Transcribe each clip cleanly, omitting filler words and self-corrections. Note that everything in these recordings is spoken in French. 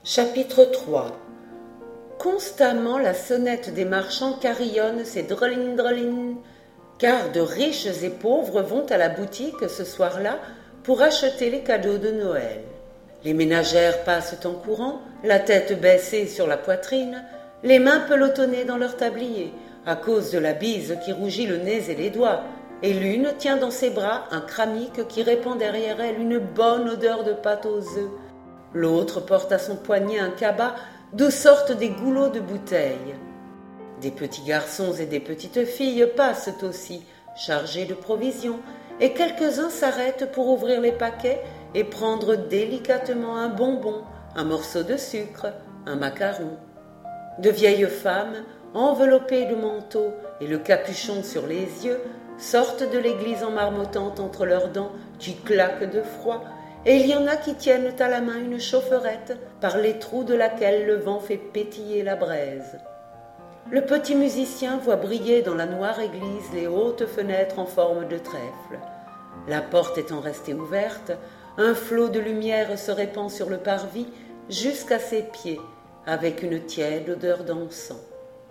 Chapitre 3. Constamment la sonnette des marchands carillonne ses drolin drolin, car de riches et pauvres vont à la boutique ce soir-là pour acheter les cadeaux de Noël. Les ménagères passent en courant, la tête baissée sur la poitrine, les mains pelotonnées dans leur tablier, à cause de la bise qui rougit le nez et les doigts, et l'une tient dans ses bras un cramique qui répand derrière elle une bonne odeur de pâte aux œufs. L'autre porte à son poignet un cabas d'où sortent des goulots de bouteilles. Des petits garçons et des petites filles passent aussi, chargés de provisions, et quelques-uns s'arrêtent pour ouvrir les paquets et prendre délicatement un bonbon, un morceau de sucre, un macaron. De vieilles femmes, enveloppées de manteaux et le capuchon sur les yeux, sortent de l'église en marmottant entre leurs dents qui claquent de froid, et il y en a qui tiennent à la main une chaufferette par les trous de laquelle le vent fait pétiller la braise. Le petit musicien voit briller dans la noire église les hautes fenêtres en forme de trèfle. La porte étant restée ouverte, un flot de lumière se répand sur le parvis jusqu'à ses pieds, avec une tiède odeur d'encens.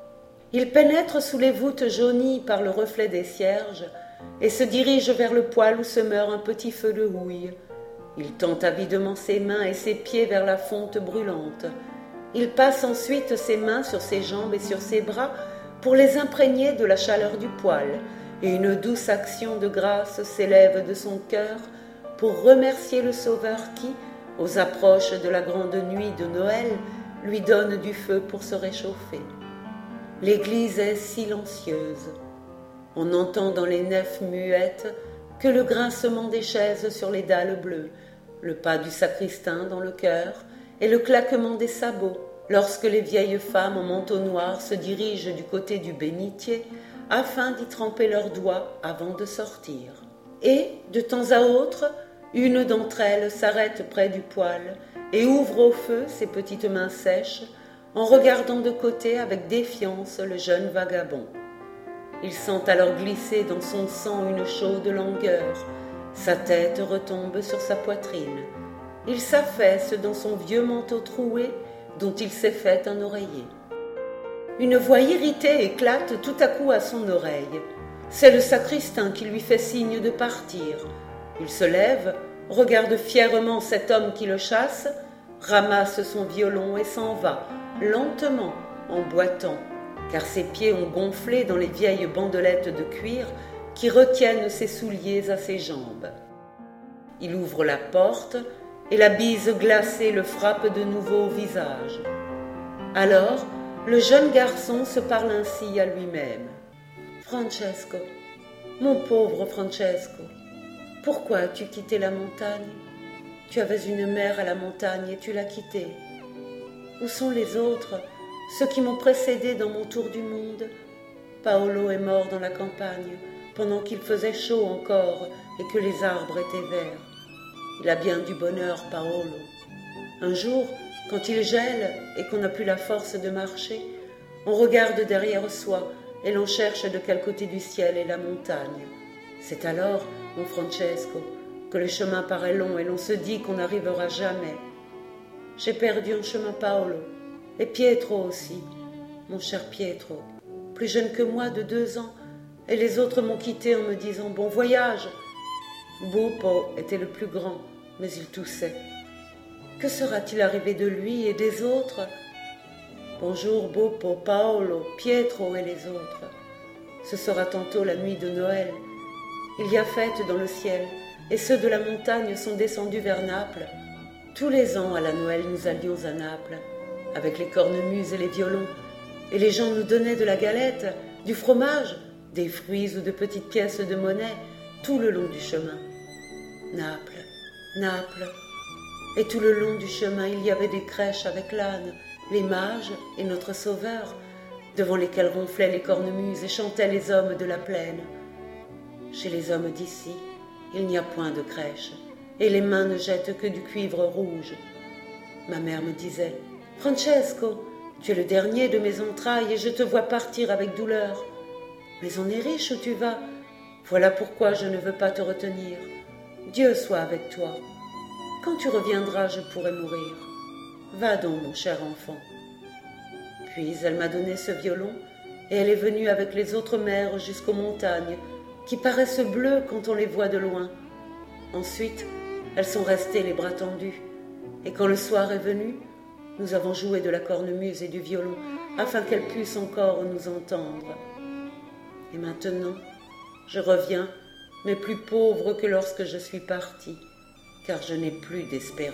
Il pénètre sous les voûtes jaunies par le reflet des cierges et se dirige vers le poêle où se meurt un petit feu de houille. Il tend avidement ses mains et ses pieds vers la fonte brûlante. Il passe ensuite ses mains sur ses jambes et sur ses bras pour les imprégner de la chaleur du poêle, et une douce action de grâce s'élève de son cœur pour remercier le Sauveur qui, aux approches de la grande nuit de Noël, lui donne du feu pour se réchauffer. L'église est silencieuse. On entend dans les nefs muettes que le grincement des chaises sur les dalles bleues, le pas du sacristain dans le chœur et le claquement des sabots lorsque les vieilles femmes en manteau noir se dirigent du côté du bénitier afin d'y tremper leurs doigts avant de sortir. Et, de temps à autre, une d'entre elles s'arrête près du poêle et ouvre au feu ses petites mains sèches en regardant de côté avec défiance le jeune vagabond. Il sent alors glisser dans son sang une chaude langueur. Sa tête retombe sur sa poitrine. Il s'affaisse dans son vieux manteau troué dont il s'est fait un oreiller. Une voix irritée éclate tout à coup à son oreille. C'est le sacristain qui lui fait signe de partir. Il se lève, regarde fièrement cet homme qui le chasse, ramasse son violon et s'en va, lentement, en boitant, car ses pieds ont gonflé dans les vieilles bandelettes de cuir qui retiennent ses souliers à ses jambes. Il ouvre la porte et la bise glacée le frappe de nouveau au visage. Alors, le jeune garçon se parle ainsi à lui-même. « Francesco, mon pauvre Francesco, pourquoi as-tu quitté la montagne? Tu avais une mère à la montagne et tu l'as quittée. Où sont les autres, ceux qui m'ont précédé dans mon tour du monde? Paolo est mort dans la campagne, pendant qu'il faisait chaud encore et que les arbres étaient verts. Il a bien du bonheur, Paolo. Un jour, quand il gèle et qu'on n'a plus la force de marcher, on regarde derrière soi et l'on cherche de quel côté du ciel est la montagne. C'est alors, mon Francesco, que le chemin paraît long et l'on se dit qu'on n'arrivera jamais. J'ai perdu en chemin Paolo, et Pietro aussi, mon cher Pietro, plus jeune que moi de 2 ans, et les autres m'ont quitté en me disant « bon voyage ». Buppo était le plus grand, mais il toussait. Que sera-t-il arrivé de lui et des autres? Bonjour Buppo, Paolo, Pietro et les autres. Ce sera tantôt la nuit de Noël. Il y a fête dans le ciel, et ceux de la montagne sont descendus vers Naples. Tous les ans, à la Noël, nous allions à Naples, avec les cornemuses et les violons, et les gens nous donnaient de la galette, du fromage, des fruits ou de petites pièces de monnaie, tout le long du chemin. Naples, Naples. Et tout le long du chemin, il y avait des crèches avec l'âne, les mages et notre Sauveur, devant lesquels ronflaient les cornemuses et chantaient les hommes de la plaine. Chez les hommes d'ici, il n'y a point de crèche, et les mains ne jettent que du cuivre rouge. Ma mère me disait « Francesco, tu es le dernier de mes entrailles et je te vois partir avec douleur. Mais on est riche où tu vas. Voilà pourquoi je ne veux pas te retenir. Dieu soit avec toi. Quand tu reviendras, je pourrai mourir. » Va donc, mon cher enfant. » Puis elle m'a donné ce violon, et elle est venue avec les autres mères jusqu'aux montagnes, qui paraissent bleues quand on les voit de loin. Ensuite, elles sont restées les bras tendus, et quand le soir est venu, nous avons joué de la cornemuse et du violon, afin qu'elles puissent encore nous entendre. Et maintenant, je reviens, mais plus pauvre que lorsque je suis partie, car je n'ai plus d'espérance. »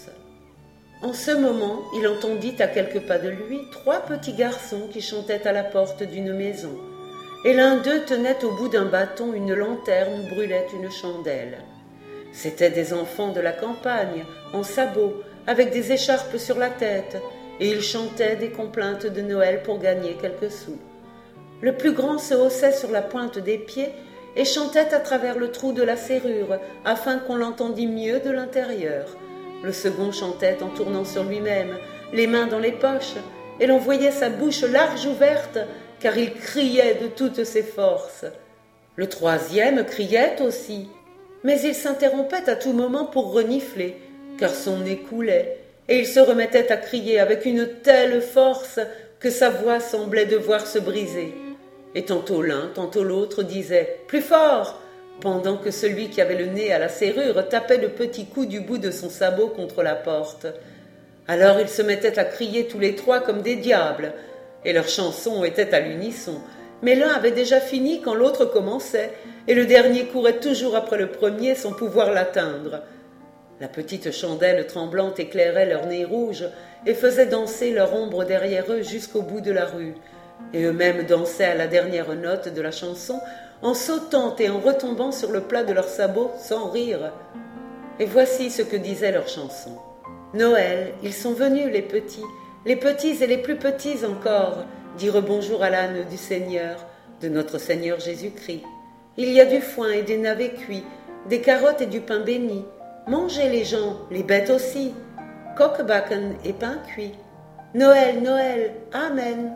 En ce moment, il entendit à quelques pas de lui 3 petits garçons qui chantaient à la porte d'une maison, et l'un d'eux tenait au bout d'un bâton une lanterne où brûlait une chandelle. C'étaient des enfants de la campagne, en sabots, avec des écharpes sur la tête, et ils chantaient des complaintes de Noël pour gagner quelques sous. Le plus grand se haussait sur la pointe des pieds et chantait à travers le trou de la serrure, afin qu'on l'entendît mieux de l'intérieur. Le second chantait en tournant sur lui-même, les mains dans les poches, et l'on voyait sa bouche large ouverte, car il criait de toutes ses forces. Le troisième criait aussi, mais il s'interrompait à tout moment pour renifler, car son nez coulait, et il se remettait à crier avec une telle force que sa voix semblait devoir se briser. Et tantôt l'un, tantôt l'autre disait « Plus fort !» pendant que celui qui avait le nez à la serrure tapait de petits coups du bout de son sabot contre la porte. Alors ils se mettaient à crier tous les 3 comme des diables, et leur chanson était à l'unisson, mais l'un avait déjà fini quand l'autre commençait, et le dernier courait toujours après le premier sans pouvoir l'atteindre. La petite chandelle tremblante éclairait leurs nez rouges et faisait danser leur ombre derrière eux jusqu'au bout de la rue, et eux-mêmes dansaient à la dernière note de la chanson, en sautant et en retombant sur le plat de leurs sabots sans rire. Et voici ce que disait leur chanson. « Noël, ils sont venus les petits et les plus petits encore, dire bonjour à l'âne du Seigneur, de notre Seigneur Jésus-Christ. Il y a du foin et des navets cuits, des carottes et du pain béni. Mangez les gens, les bêtes aussi, coquebacken et pain cuit. Noël, Noël, Amen.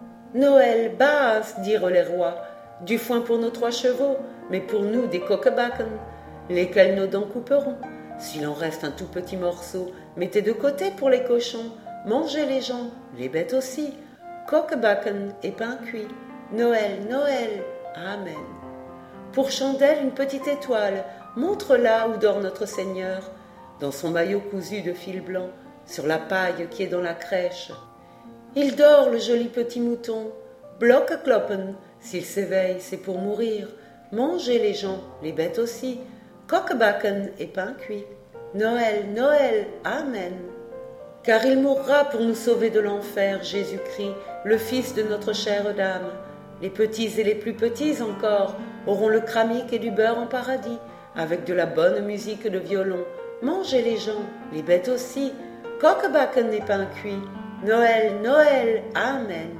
Noël, bâs, dirent les rois. Du foin pour nos 3 chevaux, mais pour nous des coquebacken, lesquels nos dents couperont. S'il en reste un tout petit morceau, mettez de côté pour les cochons. Mangez les gens, les bêtes aussi, coquebacken et pain cuit. Noël, Noël, Amen. Pour chandelle, une petite étoile, montre là où dort notre Seigneur, dans son maillot cousu de fil blanc, sur la paille qui est dans la crèche. Il dort, le joli petit mouton, bloc-cloppen. S'il s'éveille, c'est pour mourir. Mangez les gens, les bêtes aussi, coquebacken et pain cuit. Noël, Noël, Amen. Car il mourra pour nous sauver de l'enfer, Jésus-Christ, le Fils de notre chère Dame. Les petits et les plus petits encore auront le cramique et du beurre en paradis, avec de la bonne musique de violon. Mangez les gens, les bêtes aussi, coquebacken et pain cuit. Noël, Noël, Amen.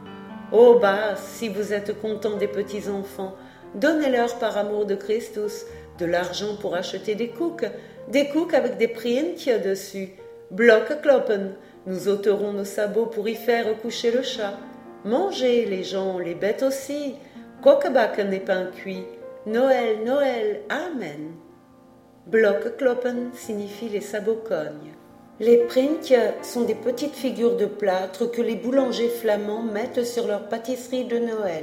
Oh bas, si vous êtes contents des petits enfants, donnez-leur par amour de Christus de l'argent pour acheter des cooks avec des printjes dessus. Bloc-cloppen, nous ôterons nos sabots pour y faire coucher le chat. Mangez les gens, les bêtes aussi, coquebacken et pain cuit. Noël, Noël, Amen. Bloc-cloppen signifie les sabots cognent. Les printjes sont des petites figures de plâtre que les boulangers flamands mettent sur leur pâtisserie de Noël.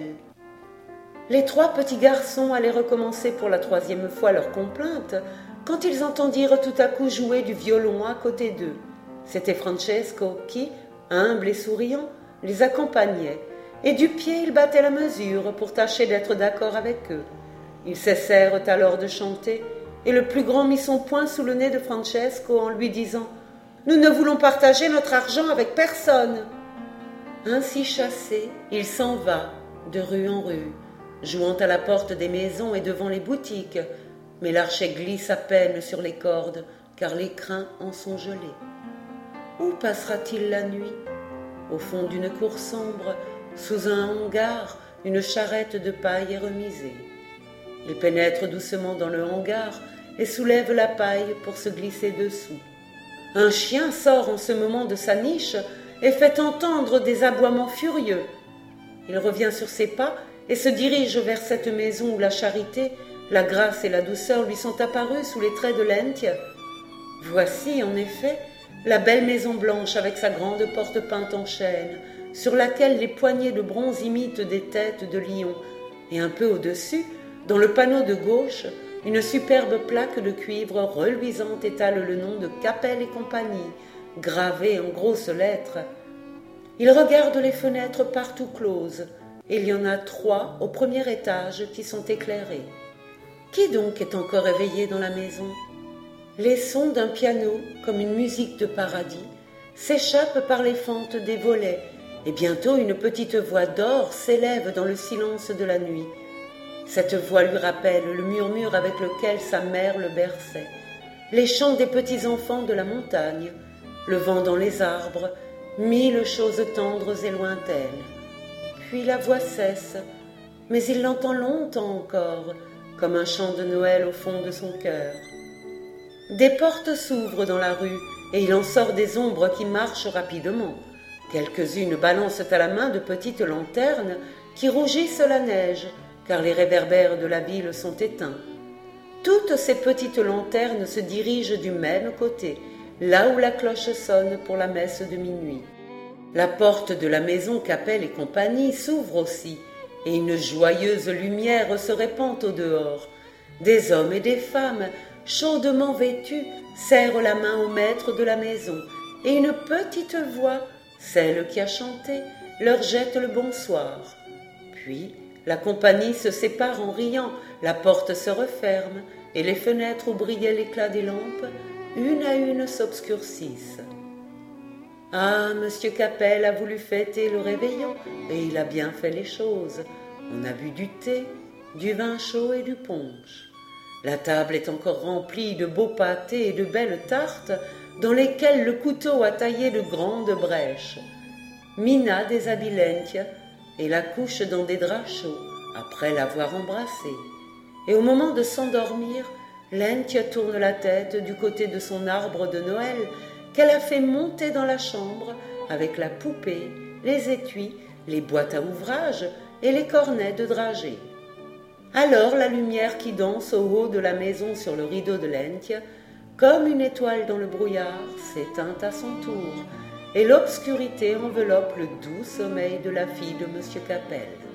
Les 3 petits garçons allaient recommencer pour la 3e fois leur complainte quand ils entendirent tout à coup jouer du violon à côté d'eux. C'était Francesco qui, humble et souriant, les accompagnait, et du pied il battait la mesure pour tâcher d'être d'accord avec eux. Ils cessèrent alors de chanter, et le plus grand mit son poing sous le nez de Francesco en lui disant « Nous ne voulons partager notre argent avec personne !» Ainsi chassé, il s'en va, de rue en rue, jouant à la porte des maisons et devant les boutiques, mais l'archet glisse à peine sur les cordes, car les crins en sont gelés. Où passera-t-il la nuit? Au fond d'une cour sombre, sous un hangar, une charrette de paille est remisée. Il pénètre doucement dans le hangar et soulève la paille pour se glisser dessous. Un chien sort en ce moment de sa niche et fait entendre des aboiements furieux. Il revient sur ses pas et se dirige vers cette maison où la charité, la grâce et la douceur lui sont apparues sous les traits de Lentje. Voici, en effet, la belle maison blanche avec sa grande porte peinte en chêne, sur laquelle les poignées de bronze imitent des têtes de lions, et un peu au-dessus, dans le panneau de gauche, une superbe plaque de cuivre reluisante étale le nom de Capel et compagnie, gravé en grosses lettres. Il regarde les fenêtres partout closes, et il y en a 3 au premier étage qui sont éclairées. Qui donc est encore éveillé dans la maison? Les sons d'un piano, comme une musique de paradis, s'échappent par les fentes des volets, et bientôt une petite voix d'or s'élève dans le silence de la nuit. Cette voix lui rappelle le murmure avec lequel sa mère le berçait, les chants des petits enfants de la montagne, le vent dans les arbres, 1000 choses tendres et lointaines. Puis la voix cesse, mais il l'entend longtemps encore, comme un chant de Noël au fond de son cœur. Des portes s'ouvrent dans la rue, et il en sort des ombres qui marchent rapidement. Quelques-unes balancent à la main de petites lanternes qui rougissent la neige, car les réverbères de la ville sont éteints. Toutes ces petites lanternes se dirigent du même côté, là où la cloche sonne pour la messe de minuit. La porte de la maison Capel et compagnie s'ouvre aussi, et une joyeuse lumière se répand au dehors. Des hommes et des femmes, chaudement vêtus, serrent la main au maître de la maison, et une petite voix, celle qui a chanté, leur jette le bonsoir. Puis, la compagnie se sépare en riant, la porte se referme, et les fenêtres où brillait l'éclat des lampes, une à une s'obscurcissent. Ah, Monsieur Capel a voulu fêter le réveillon, et il a bien fait les choses. On a bu du thé, du vin chaud et du punch. La table est encore remplie de beaux pâtés et de belles tartes, dans lesquelles le couteau a taillé de grandes brèches. Mina déshabille Lentia et la couche dans des draps chauds, après l'avoir embrassée. Et au moment de s'endormir, Lentia tourne la tête du côté de son arbre de Noël qu'elle a fait monter dans la chambre avec la poupée, les étuis, les boîtes à ouvrage et les cornets de dragée. Alors la lumière qui danse au haut de la maison sur le rideau de Lentia, comme une étoile dans le brouillard, s'éteint à son tour, et l'obscurité enveloppe le doux sommeil de la fille de Monsieur Capel.